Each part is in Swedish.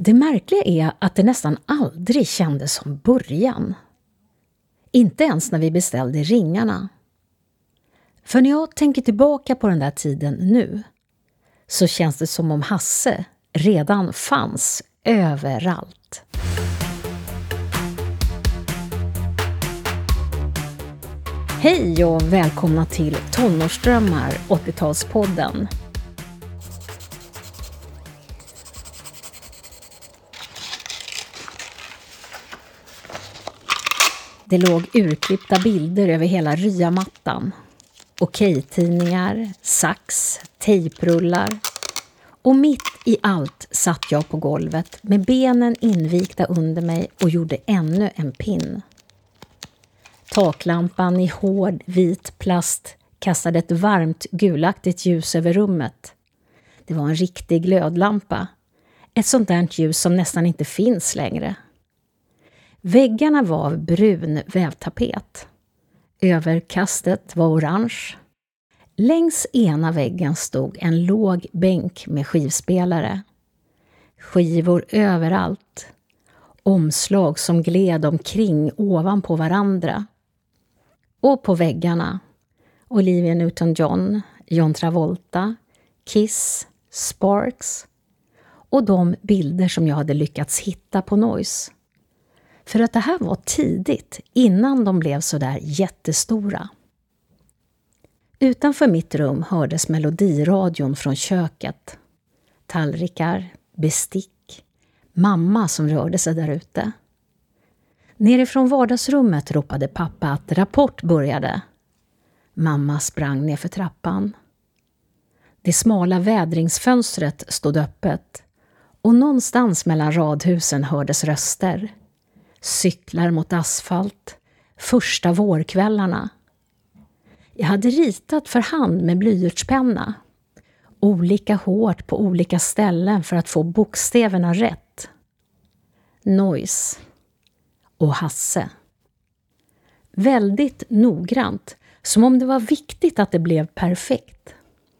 Det märkliga är att det nästan aldrig kändes som början. Inte ens när vi beställde ringarna. För när jag tänker tillbaka på den där tiden nu så känns det som om Hasse redan fanns överallt. Hej och välkomna till Tonårsdrömmar 80-talspodden. Det låg urklippta bilder över hela ryamattan. Okej-tidningar, sax, tejprullar. Och mitt i allt satt jag på golvet med benen invikta under mig och gjorde ännu en pin. Taklampan i hård vit plast kastade ett varmt gulaktigt ljus över rummet. Det var en riktig glödlampa. Ett sånt där ljus som nästan inte finns längre. Väggarna var av brun vävtapet. Överkastet var orange. Längs ena väggen stod en låg bänk med skivspelare. Skivor överallt. Omslag som gled omkring ovanpå varandra. Och på väggarna Olivia Newton-John, John Travolta, Kiss, Sparks och de bilder som jag hade lyckats hitta på Noise. För att det här var tidigt, innan de blev så där jättestora. Utanför mitt rum hördes melodiradion från köket. Tallrikar, bestick, mamma som rörde sig där ute. Nerifrån vardagsrummet ropade pappa att rapport började. Mamma sprang ner för trappan. Det smala vädringsfönstret stod öppet och någonstans mellan radhusen hördes röster. Cyklar mot asfalt, första vårkvällarna. Jag hade ritat för hand med blyertspenna. Olika hårt på olika ställen för att få bokstäverna rätt. Noise och Hasse. Väldigt noggrant, som om det var viktigt att det blev perfekt.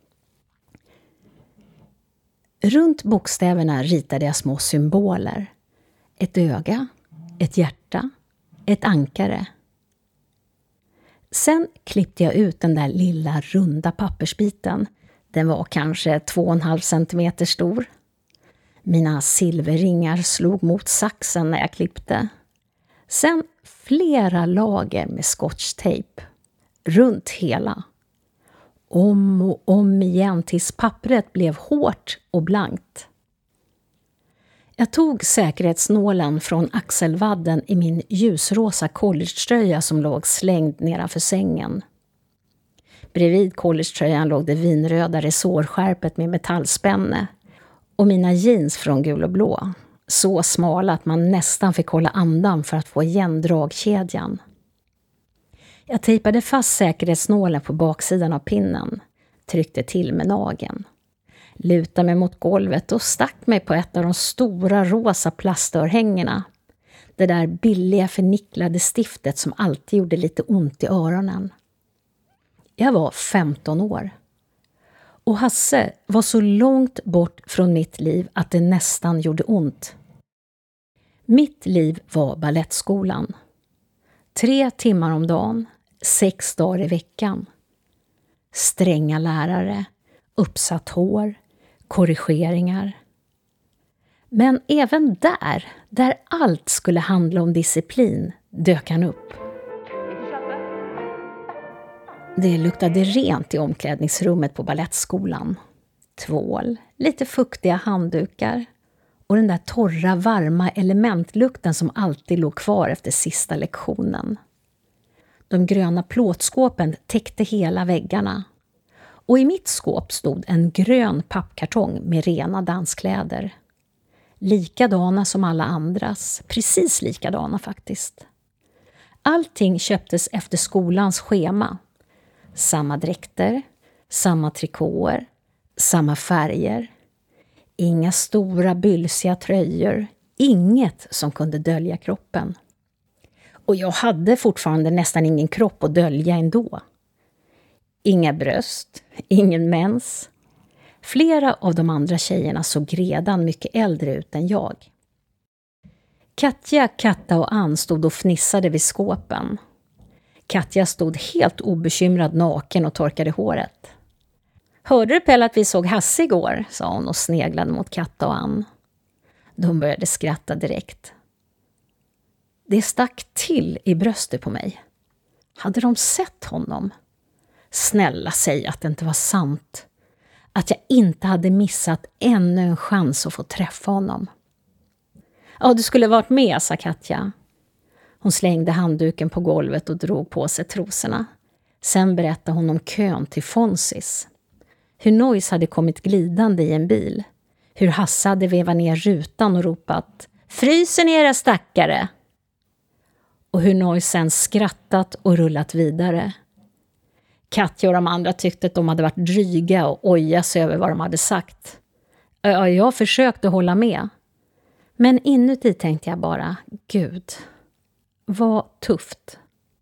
Runt bokstäverna ritade jag små symboler. Ett öga, ett hjärta, ett ankare. Sen klippte jag ut den där lilla runda pappersbiten. Den var kanske 2,5 centimeter stor. Mina silverringar slog mot saxen när jag klippte. Sen flera lager med scotchtejp. Runt hela. Om och om igen tills pappret blev hårt och blankt. Jag tog säkerhetsnålen från axelvadden i min ljusrosa collegetröja som låg slängd nedanför sängen. Bredvid collegetröjan låg det vinröda resårskärpet med metallspänne och mina jeans från gul och blå. Så smala att man nästan fick hålla andan för att få igen dragkedjan. Jag tejpade fast säkerhetsnålen på baksidan av pinnen, tryckte till med nageln. Lutade mig mot golvet och stack mig på ett av de stora rosa plastörhängena. Det där billiga förnicklade stiftet som alltid gjorde lite ont i öronen. Jag var 15 år. Och Hasse var så långt bort från mitt liv att det nästan gjorde ont. Mitt liv var ballettskolan. 3 timmar om dagen, 6 dagar i veckan. Stränga lärare, uppsatt hår, korrigeringar. Men även där allt skulle handla om disciplin, dök han upp. Det luktade rent i omklädningsrummet på ballettskolan. Tvål, lite fuktiga handdukar och den där torra, varma elementlukten som alltid låg kvar efter sista lektionen. De gröna plåtskåpen täckte hela väggarna. Och i mitt skåp stod en grön pappkartong med rena danskläder. Likadana som alla andras, precis likadana faktiskt. Allting köptes efter skolans schema. Samma dräkter, samma trikåer, samma färger. Inga stora bylsiga tröjor, inget som kunde dölja kroppen. Och jag hade fortfarande nästan ingen kropp att dölja ändå. Inga bröst, ingen mens. Flera av de andra tjejerna såg redan mycket äldre ut än jag. Katja, Katta och Ann stod och fnissade vid skåpen. Katja stod helt obekymrad naken och torkade håret. Hörde du Pelle att vi såg Hasse igår, sa hon och sneglade mot Katta och Ann. De började skratta direkt. Det stack till i bröstet på mig. Hade de sett honom? Snälla säg att det inte var sant. Att jag inte hade missat ännu en chans att få träffa honom. Ja, du skulle varit med, sa Katja. Hon slängde handduken på golvet och drog på sig trosorna. Sen berättade hon om kön till Fonzis. Hur Nois hade kommit glidande i en bil. Hur Hasse hade vevat ner rutan och ropat "Frysen era stackare!" Och hur Nois sen skrattat och rullat vidare. Katja och de andra tyckte att de hade varit dryga och ojas över vad de hade sagt. Jag försökte hålla med. Men inuti tänkte jag bara, Gud, vad tufft.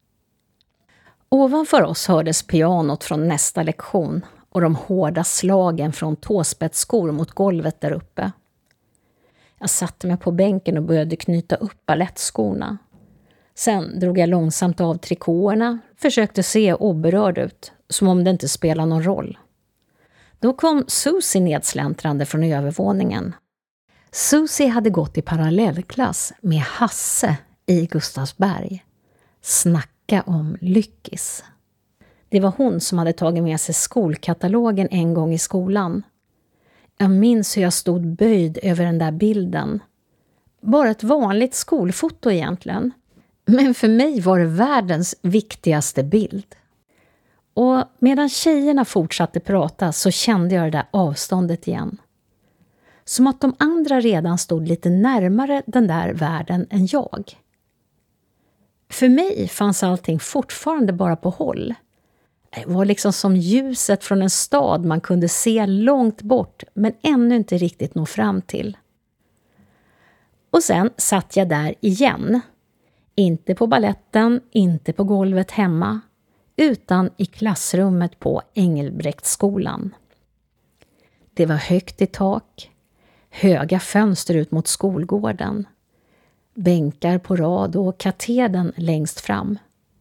Ovanför oss hördes pianot från nästa lektion och de hårda slagen från tåspetsskor mot golvet där uppe. Jag satte mig på bänken och började knyta upp ballettskorna. Sen drog jag långsamt av trikåerna, försökte se oberörd ut, som om det inte spelade någon roll. Då kom Susie nedsläntrande från övervåningen. Susie hade gått i parallellklass med Hasse i Gustavsberg. Snacka om lyckis. Det var hon som hade tagit med sig skolkatalogen en gång i skolan. Jag minns hur jag stod böjd över den där bilden. Bara ett vanligt skolfoto egentligen. Men för mig var det världens viktigaste bild. Och medan tjejerna fortsatte prata så kände jag det där avståndet igen. Som att de andra redan stod lite närmare den där världen än jag. För mig fanns allting fortfarande bara på håll. Det var liksom som ljuset från en stad man kunde se långt bort men ännu inte riktigt nå fram till. Och sen satt jag där igen. Inte på balletten, inte på golvet hemma, utan i klassrummet på Engelbrektsskolan. Det var högt i tak, höga fönster ut mot skolgården, bänkar på rad och katedern längst fram.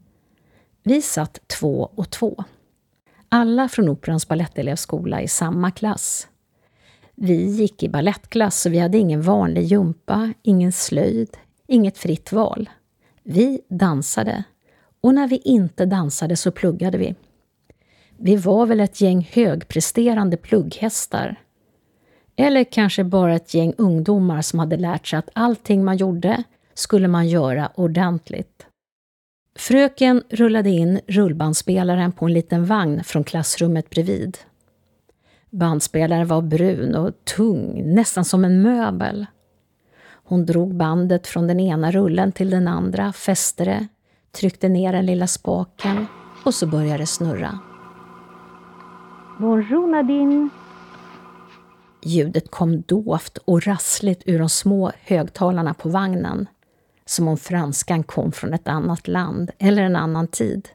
Vi satt 2 och 2. Alla från Operans ballettelevskola i samma klass. Vi gick i ballettklass och vi hade ingen vanlig jumpa, ingen slöjd, inget fritt val. Vi dansade och när vi inte dansade så pluggade vi. Vi var väl ett gäng högpresterande plugghästar. Eller kanske bara ett gäng ungdomar som hade lärt sig att allting man gjorde skulle man göra ordentligt. Fröken rullade in rullbandspelaren på en liten vagn från klassrummet bredvid. Bandspelaren var brun och tung, nästan som en möbel. Hon drog bandet från den ena rullen till den andra, fäste det, tryckte ner den lilla spaken och så började det snurra. Bonjour Nadine. Ljudet kom dovt och rassligt ur de små högtalarna på vagnen, som om franskan kom från ett annat land eller en annan tid.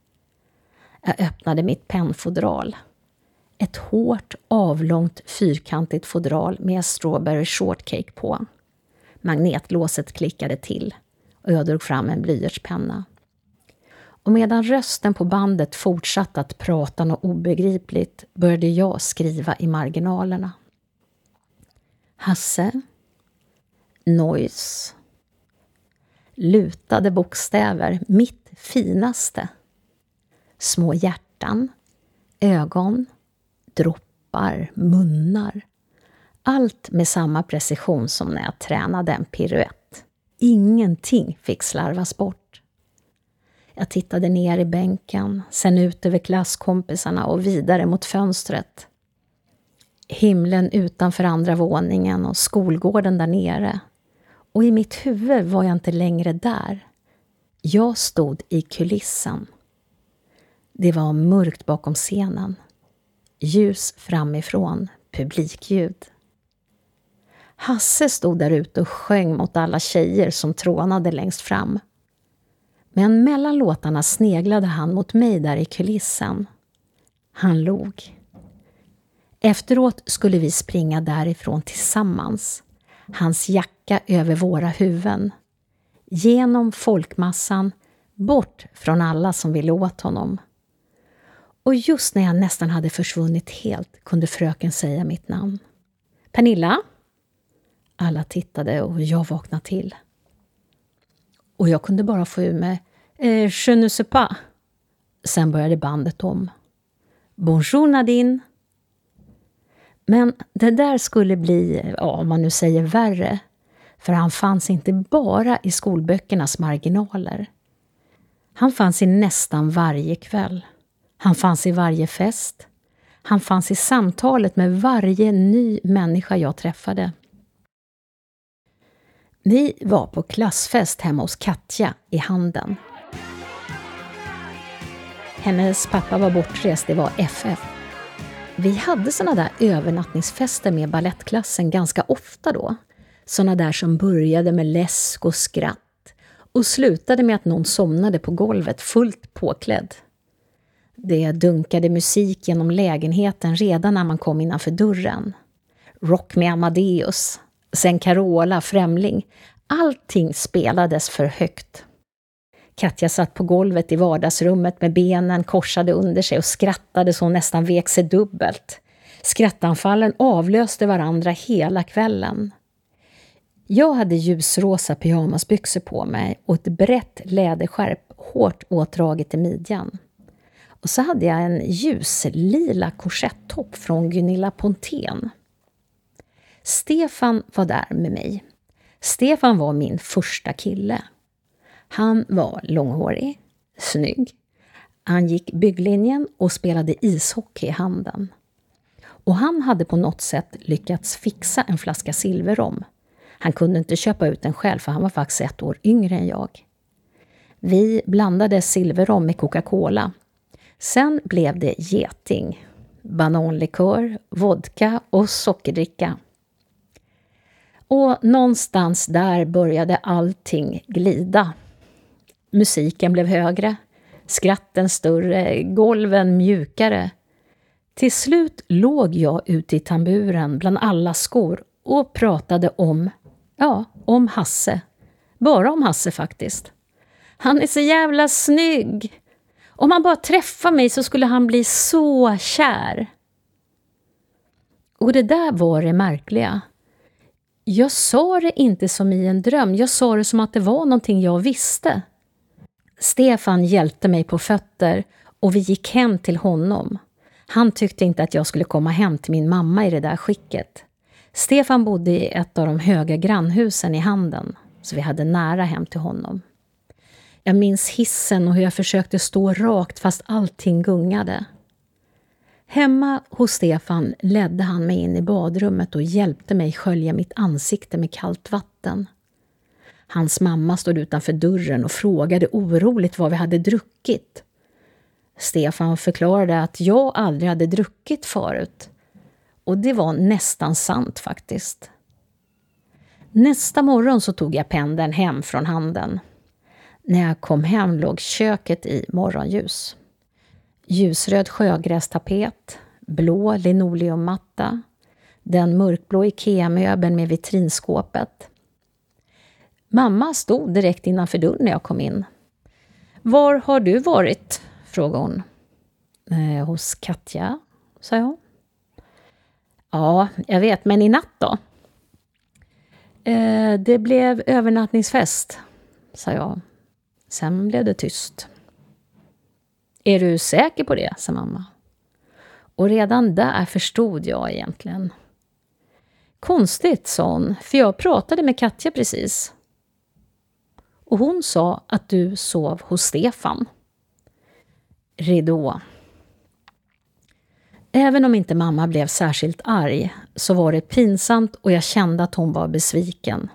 Jag öppnade mitt pennfodral. Ett hårt, avlångt, fyrkantigt fodral med strawberry shortcake på. Magnetlåset klickade till och jag drog fram en blyertspenna. Och medan rösten på bandet fortsatte att prata något obegripligt började jag skriva i marginalerna. Hasse, Nois, lutade bokstäver, mitt finaste. Små hjärtan, ögon, droppar, munnar. Allt med samma precision som när jag tränade en piruett. Ingenting fick slarvas bort. Jag tittade ner i bänken, sen ut över klasskompisarna och vidare mot fönstret. Himlen utanför andra våningen och skolgården där nere. Och i mitt huvud var jag inte längre där. Jag stod i kulissen. Det var mörkt bakom scenen. Ljus framifrån, publikljud. Hasse stod där ute och sjöng mot alla tjejer som trånade längst fram. Men mellan låtarna sneglade han mot mig där i kulissen. Han log. Efteråt skulle vi springa därifrån tillsammans, hans jacka över våra huvuden, genom folkmassan, bort från alla som ville åt honom. Och just när jag nästan hade försvunnit helt kunde fröken säga mitt namn. Pernilla? Alla tittade och jag vaknade till. Och jag kunde bara få ur mig je ne sais pas. Sen började bandet om. Bonjour Nadine. Men det där skulle bli, om man nu säger värre. För han fanns inte bara i skolböckernas marginaler. Han fanns i nästan varje kväll. Han fanns i varje fest. Han fanns i samtalet med varje ny människa jag träffade. Vi var på klassfest hemma hos Katja i Handen. Hennes pappa var bortrest, det var FF. Vi hade såna där övernattningsfester med ballettklassen ganska ofta då. Såna där som började med läsk och skratt och slutade med att någon somnade på golvet fullt påklädd. Det dunkade musik genom lägenheten redan när man kom innanför dörren. Rock med Amadeus, sen Carola, Främling. Allting spelades för högt. Katja satt på golvet i vardagsrummet med benen korsade under sig och skrattade så hon nästan vek sig dubbelt. Skrattanfallen avlöste varandra hela kvällen. Jag hade ljusrosa pyjamasbyxor på mig och ett brett läderskärp hårt åtdraget i midjan. Och så hade jag en ljuslila korsettopp från Gunilla Pontén. Stefan var där med mig. Stefan var min första kille. Han var långhårig, snygg. Han gick bygglinjen och spelade ishockey i Handen. Och han hade på något sätt lyckats fixa en flaska silverrom. Han kunde inte köpa ut den själv för han var faktiskt 1 år yngre än jag. Vi blandade silverrom med Coca-Cola. Sen blev det geting, bananlikör, vodka och sockerdricka. Och någonstans där började allting glida. Musiken blev högre, skratten större, golven mjukare. Till slut låg jag ute i tamburen bland alla skor och pratade om Hasse. Bara om Hasse faktiskt. Han är så jävla snygg. Om han bara träffar mig så skulle han bli så kär. Och det där var det märkliga. Jag sa det inte som i en dröm. Jag sa det som att det var någonting jag visste. Stefan hjälpte mig på fötter och vi gick hem till honom. Han tyckte inte att jag skulle komma hem till min mamma i det där skicket. Stefan bodde i ett av de höga grannhusen i Handen, så vi hade nära hem till honom. Jag minns hissen och hur jag försökte stå rakt fast allting gungade. Hemma hos Stefan ledde han mig in i badrummet och hjälpte mig skölja mitt ansikte med kallt vatten. Hans mamma stod utanför dörren och frågade oroligt vad vi hade druckit. Stefan förklarade att jag aldrig hade druckit förut. Och det var nästan sant faktiskt. Nästa morgon så tog jag pendeln hem från Handen. När jag kom hem låg köket i morgonljus. Ljusröd sjögrästapet, blå linoleummatta, den mörkblå Ikea-möbeln med vitrinskåpet. Mamma stod direkt innanför dörren när jag kom in. Var har du varit? Frågade hon. Hos Katja, sa jag. Ja, jag vet, men i natt då? Det blev övernattningsfest, sa jag. Sen blev det tyst. Är du säker på det, sa mamma. Och redan där förstod jag egentligen. Konstigt, sa hon, för jag pratade med Katja precis. Och hon sa att du sov hos Stefan. Ridå. Även om inte mamma blev särskilt arg så var det pinsamt och jag kände att hon var besviken.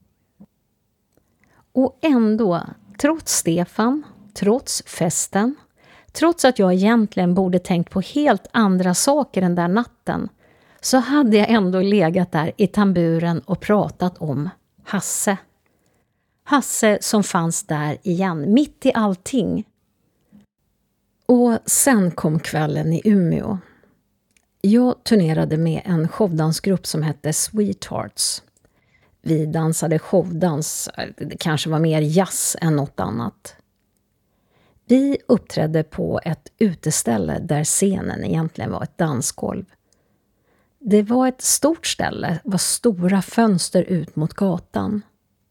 Och ändå, trots Stefan, trots festen, trots att jag egentligen borde tänkt på helt andra saker än där natten, så hade jag ändå legat där i tamburen och pratat om Hasse. Hasse som fanns där igen, mitt i allting. Och sen kom kvällen i Umeå. Jag turnerade med en showdansgrupp som hette Sweethearts. Vi dansade showdans, det kanske var mer jazz än något annat. Vi uppträdde på ett uteställe där scenen egentligen var ett dansgolv. Det var ett stort ställe, det var stora fönster ut mot gatan.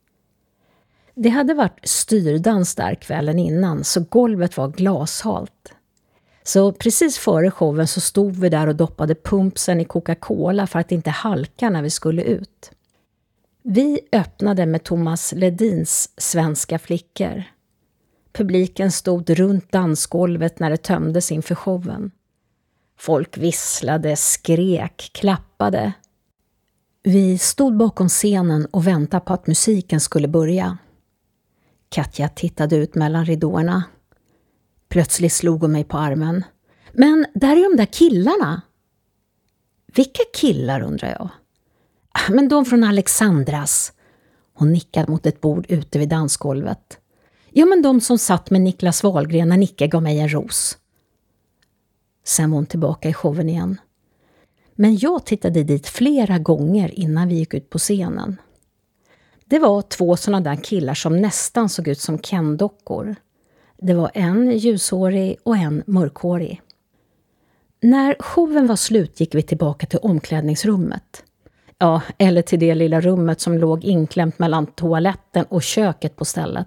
Det hade varit styrdans där kvällen innan, så golvet var glashalt. Så precis före showen så stod vi där och doppade pumpsen i Coca-Cola för att inte halka när vi skulle ut. Vi öppnade med Thomas Ledins Svenska flickor. Publiken stod runt dansgolvet när det tömdes inför showen. Folk visslade, skrek, klappade. Vi stod bakom scenen och väntade på att musiken skulle börja. Katja tittade ut mellan ridåerna. Plötsligt slog hon mig på armen. Men där är de där killarna. Vilka killar, undrar jag. Men de från Alexandras. Hon nickade mot ett bord ute vid dansgolvet. Ja, men de som satt med Niklas Wahlgren när Nicke gav mig en ros. Sen var hon tillbaka i showen igen. Men jag tittade dit flera gånger innan vi gick ut på scenen. Det var 2 sådana där killar som nästan såg ut som Ken-dockor. Det var en ljushårig och en mörkhårig. När showen var slut gick vi tillbaka till omklädningsrummet. Ja, eller till det lilla rummet som låg inklämt mellan toaletten och köket på stället.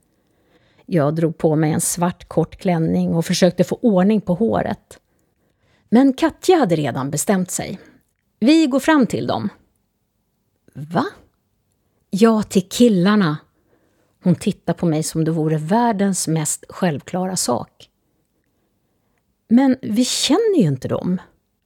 Jag drog på mig en svart kort klänning och försökte få ordning på håret. Men Katja hade redan bestämt sig. Vi går fram till dem. Va? Ja, till killarna. Hon tittade på mig som det vore världens mest självklara sak. Men vi känner ju inte dem.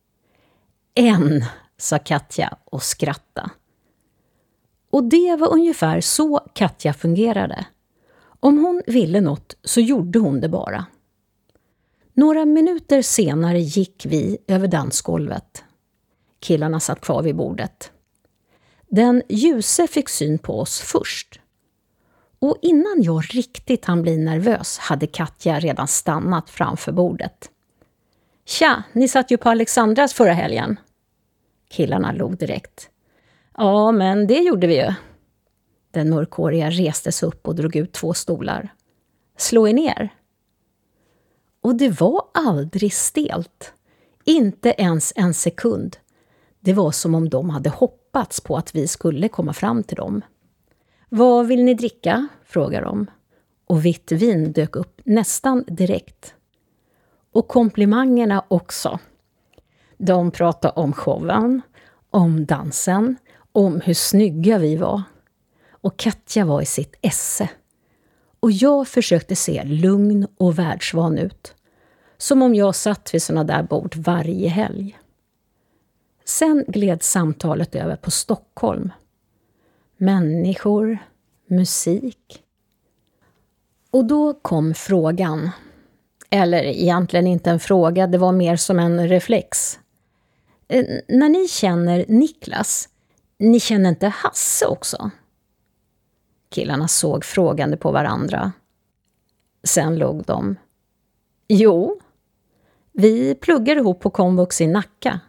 Än, sa Katja och skrattade. Och det var ungefär så Katja fungerade. Om hon ville något så gjorde hon det bara. Några minuter senare gick vi över dansgolvet. Killarna satt kvar vid bordet. Den ljuse fick syn på oss först. Och innan jag riktigt hann bli nervös hade Katja redan stannat framför bordet. Tja, ni satt ju på Alexandras förra helgen. Killarna log direkt. Ja, men det gjorde vi ju. Den mörkhåriga reste sig upp och drog ut 2 stolar. Slå er ner. Och det var aldrig stelt. Inte ens en sekund. Det var som om de hade hoppats på att vi skulle komma fram till dem. Vad vill ni dricka? Frågade de. Och vitt vin dök upp nästan direkt. Och komplimangerna också. De pratade om showen, om dansen, om hur snygga vi var. Och Katja var i sitt esse. Och jag försökte se lugn och världsvan ut. Som om jag satt vid såna där bord varje helg. Sen gled samtalet över på Stockholm. Människor, musik. Och då kom frågan. Eller egentligen inte en fråga, det var mer som en reflex. När ni känner Niklas, ni känner inte Hasse också? Killarna såg frågande på varandra. Sen låg de. Jo, vi pluggar ihop på komvux i Nacka.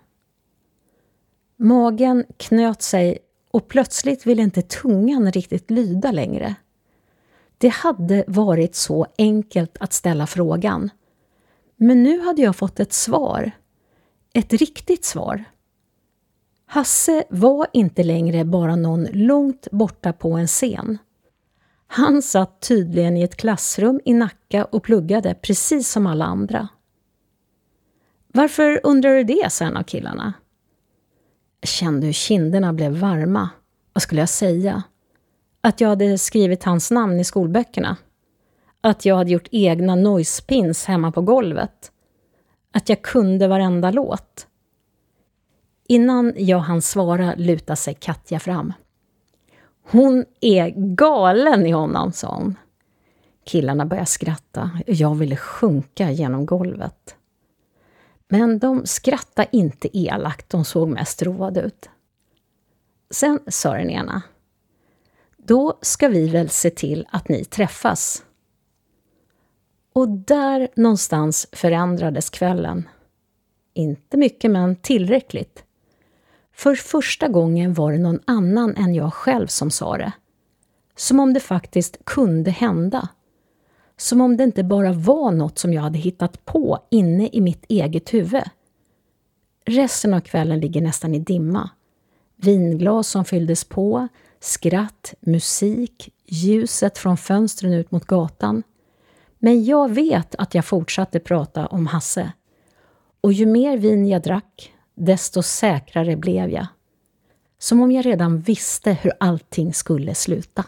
Magen knöt sig och plötsligt ville inte tungan riktigt lyda längre. Det hade varit så enkelt att ställa frågan. Men nu hade jag fått ett svar. Ett riktigt svar. Hasse var inte längre bara någon långt borta på en scen. Han satt tydligen i ett klassrum i Nacka och pluggade precis som alla andra. Varför undrar du det, sa en av killarna? Jag kände hur kinderna blev varma. Vad skulle jag säga? Att jag hade skrivit hans namn i skolböckerna. Att jag hade gjort egna noise pins hemma på golvet. Att jag kunde varenda låt. Innan jag hann svara lutade sig Katja fram. Hon är galen i honom, sa hon. Killarna började skratta. Jag ville sjunka genom golvet. Men de skrattade inte elakt, de såg mest roade ut. Sen sa den ena. Då ska vi väl se till att ni träffas. Och där någonstans förändrades kvällen. Inte mycket, men tillräckligt. För första gången var det någon annan än jag själv som sa det. Som om det faktiskt kunde hända. Som om det inte bara var något som jag hade hittat på inne i mitt eget huvud. Resten av kvällen ligger nästan i dimma. Vinglas som fylldes på, skratt, musik, ljuset från fönstren ut mot gatan. Men jag vet att jag fortsatte prata om Hasse. Och ju mer vin jag drack, desto säkrare blev jag. Som om jag redan visste hur allting skulle sluta.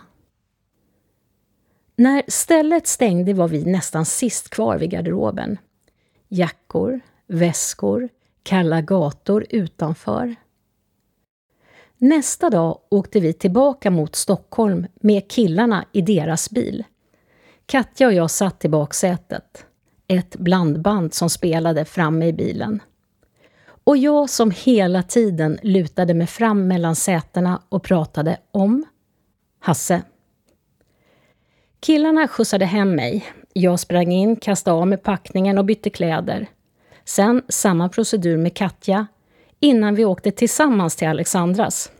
När stället stängde var vi nästan sist kvar vid garderoben. Jackor, väskor, kalla gator utanför. Nästa dag åkte vi tillbaka mot Stockholm med killarna i deras bil. Katja och jag satt i baksätet. Ett blandband som spelade framme i bilen. Och jag som hela tiden lutade mig fram mellan sätena och pratade om Hasse. Killarna skjutsade hem mig. Jag sprang in, kastade av med packningen och bytte kläder. Sen samma procedur med Katja innan vi åkte tillsammans till Alexandras.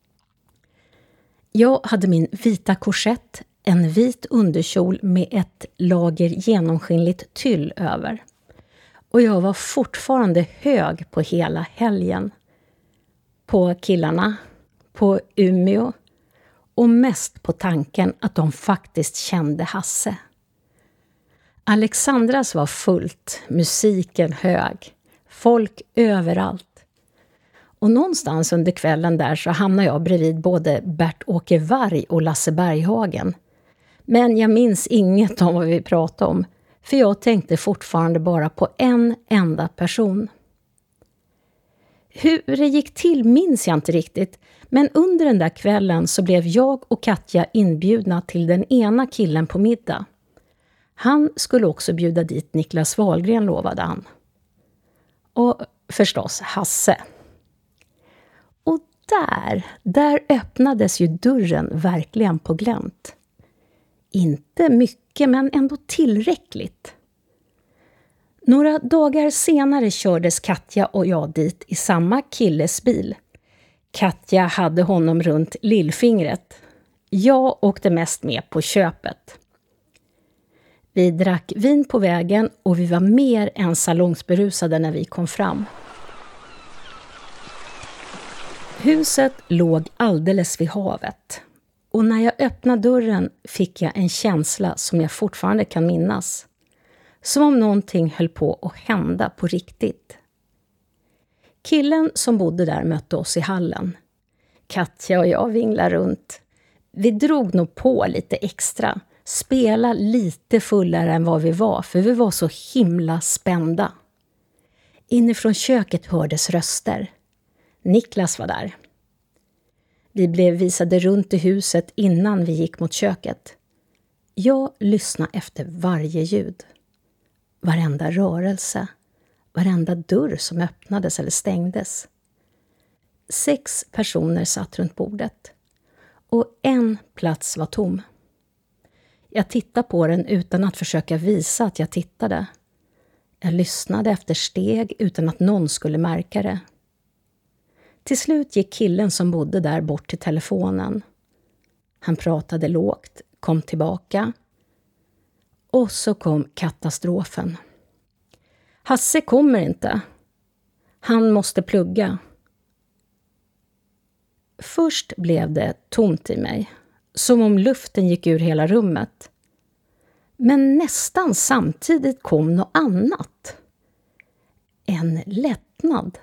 Jag hade min vita korsett, en vit underkjol med ett lager genomskinligt tyll över. Och jag var fortfarande hög på hela helgen. På killarna, på Umeå och mest på tanken att de faktiskt kände Hasse. Alexandras var fullt, musiken hög, folk överallt. Och någonstans under kvällen där så hamnade jag bredvid både Bert-Åke Varg och Lasse Berghagen. Men jag minns inget om vad vi pratade om, för jag tänkte fortfarande bara på en enda person. Hur det gick till minns jag inte riktigt, men under den där kvällen så blev jag och Katja inbjudna till den ena killen på middag. Han skulle också bjuda dit Niklas Wahlgren, lovade han. Och förstås Hasse. Och där öppnades ju dörren verkligen på glänt. Inte mycket, men ändå tillräckligt. Några dagar senare kördes Katja och jag dit i samma killes bil. Katja hade honom runt lillfingret. Jag åkte mest med på köpet. Vi drack vin på vägen och vi var mer än salongsberusade när vi kom fram. Huset låg alldeles vid havet. Och när jag öppnade dörren fick jag en känsla som jag fortfarande kan minnas. Som om någonting höll på att hända på riktigt. Killen som bodde där mötte oss i hallen. Katja och jag vinglade runt. Vi drog nog på lite extra. Spela lite fullare än vad vi var, för vi var så himla spända. Inifrån köket hördes röster. Niklas var där. Vi blev visade runt i huset innan vi gick mot köket. Jag lyssnade efter varje ljud. Varenda rörelse. Varenda dörr som öppnades eller stängdes. 6 personer satt runt bordet. Och en plats var tom. Jag tittade på den utan att försöka visa att jag tittade. Jag lyssnade efter steg utan att någon skulle märka det. Till slut gick killen som bodde där bort till telefonen. Han pratade lågt, kom tillbaka. Och så kom katastrofen. Hasse kommer inte. Han måste plugga. Först blev det tomt i mig. Som om luften gick ur hela rummet. Men nästan samtidigt kom något annat. En lättnad.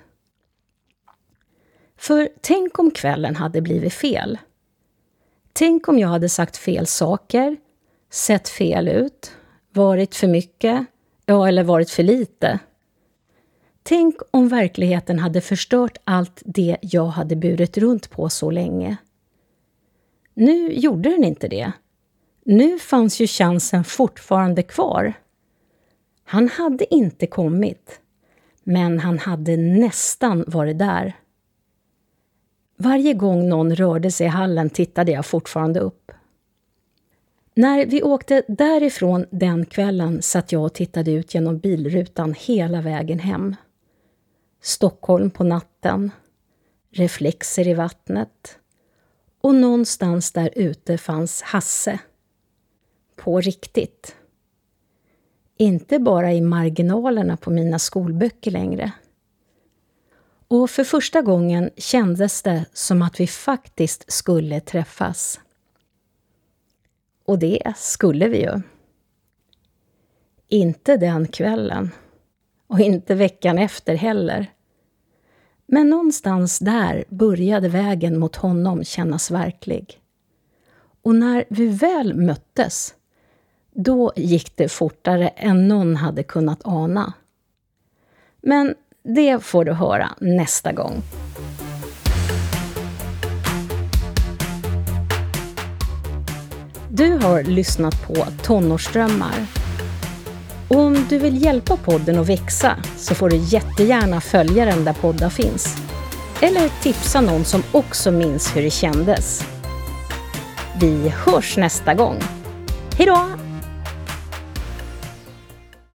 För tänk om kvällen hade blivit fel. Tänk om jag hade sagt fel saker, sett fel ut, varit för mycket, ja eller varit för lite. Tänk om verkligheten hade förstört allt det jag hade burit runt på så länge. Nu gjorde den inte det. Nu fanns ju chansen fortfarande kvar. Han hade inte kommit, men han hade nästan varit där. Varje gång någon rörde sig i hallen tittade jag fortfarande upp. När vi åkte därifrån den kvällen satt jag och tittade ut genom bilrutan hela vägen hem. Stockholm på natten, reflexer i vattnet och någonstans där ute fanns Hasse. På riktigt. Inte bara i marginalerna på mina skolböcker längre. Och för första gången kändes det som att vi faktiskt skulle träffas. Och det skulle vi ju. Inte den kvällen. Och inte veckan efter heller. Men någonstans där började vägen mot honom kännas verklig. Och när vi väl möttes, då gick det fortare än någon hade kunnat ana. Men det får du höra nästa gång. Du har lyssnat på Tonårsdrömmar. Och om du vill hjälpa podden att växa så får du jättegärna följa den där poddar finns. Eller tipsa någon som också minns hur det kändes. Vi hörs nästa gång. Hej då!